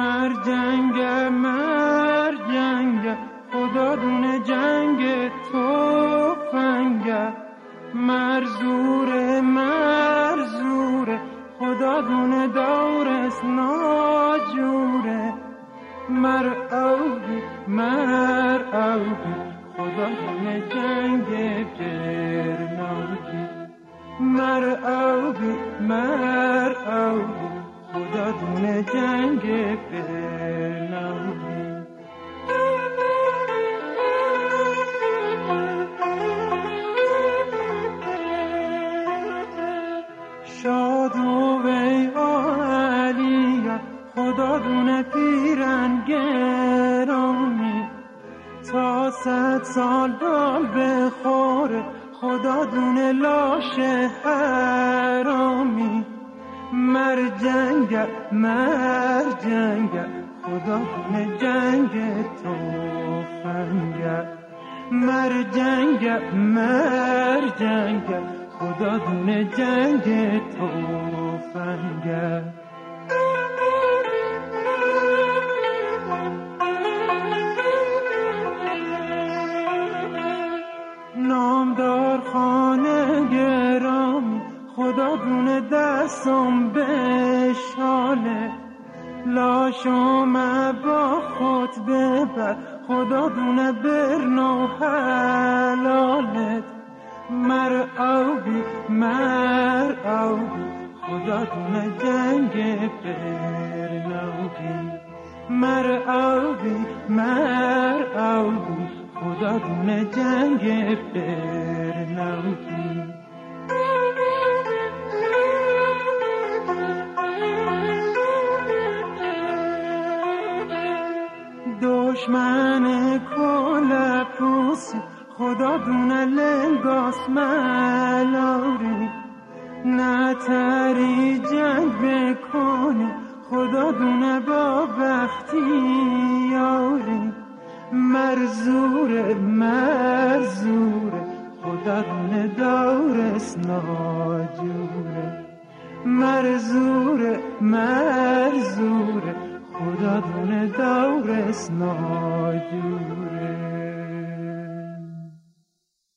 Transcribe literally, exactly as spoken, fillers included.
مر جنگ مر جنگ خدا دونه جنگ تو فنگه مر زوره مر زوره خدا دونه دورس ناجوره مر اوگی مر اوگی خدا دونه جنگ گرناگی مر اوگی مر اوگی خدا دونه جنگ گرناگی شاد و وی علیه خدا دونه پیرن گرامی تا صد سال دال بخوره خدا دونه لاشه حرامی مر جنگ مر جنگ خدا دونه جنگ تو فنگه مر جنگ مر جنگ خدا دونه جنگ تو فنگه نامدار خانه گرامی خدا دونه دستم بشاله لاشم با خود ببر خدا دونه برنو حلالت مر اوگی مر اوگی خدا دونه جنگ برنوگی مر اوگی مر اوگی خدا دونه جنگ برنوگی دشمن کل پوسی خدا دونه لنگاس ملاری نتری جنگ بکنی خدا دونه با بختی یاری مرزوره مرزوره خدا دونه دورس ناجوره مرزوره مرزوره خدا دونه دورس ناجوره